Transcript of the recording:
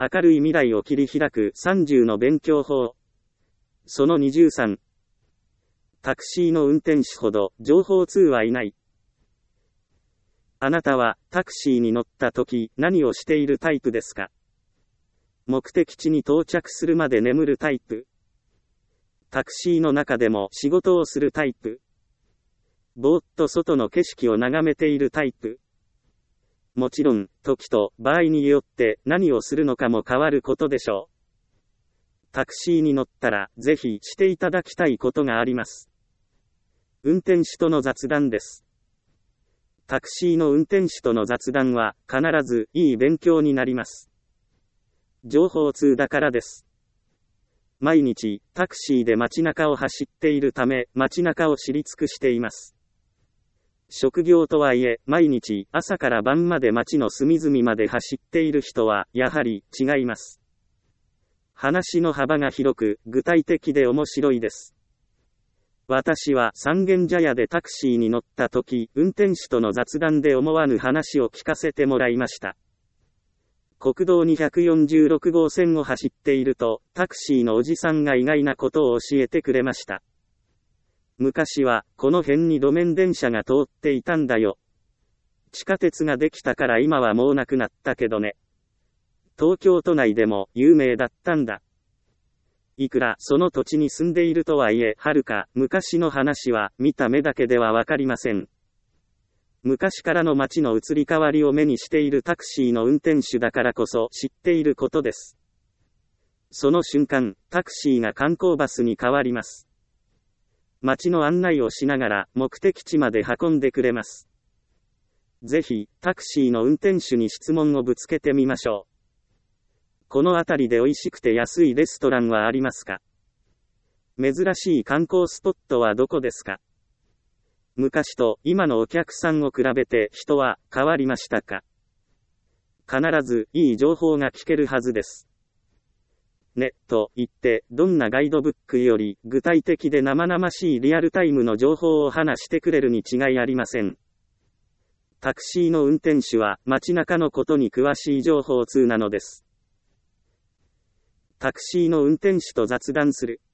明るい未来を切り開く30の勉強法。その23。タクシーの運転手ほど情報通はいない。あなたはタクシーに乗った時何をしているタイプですか？目的地に到着するまで眠るタイプ。タクシーの中でも仕事をするタイプ。ぼーっと外の景色を眺めているタイプ。もちろん、時と場合によって何をするのかも変わることでしょう。タクシーに乗ったらぜひしていただきたいことがあります。運転手との雑談です。タクシーの運転手との雑談は必ずいい勉強になります。情報通だからです。毎日タクシーで街中を走っているため街中を知り尽くしています。職業とはいえ毎日朝から晩まで街の隅々まで走っている人はやはり違います。話の幅が広く具体的で面白いです。私は三軒茶屋でタクシーに乗った時、運転手との雑談で思わぬ話を聞かせてもらいました。国道246号線を走っていると、タクシーのおじさんが意外なことを教えてくれました。昔は、この辺に路面電車が通っていたんだよ。地下鉄ができたから今はもうなくなったけどね。東京都内でも有名だったんだ。いくらその土地に住んでいるとはいえ、はるか昔の話は見た目だけではわかりません。昔からの街の移り変わりを目にしているタクシーの運転手だからこそ知っていることです。その瞬間、タクシーが観光バスに変わります。街の案内をしながら目的地まで運んでくれます。ぜひ、タクシーの運転手に質問をぶつけてみましょう。この辺りで美味しくて安いレストランはありますか？珍しい観光スポットはどこですか？昔と今のお客さんを比べて人は変わりましたか？必ずいい情報が聞けるはずです。ね、と言ってどんなガイドブックより具体的で生々しいリアルタイムの情報を話してくれるに違いありません。タクシーの運転手は街中のことに詳しい情報通なのです。タクシーの運転手と雑談する。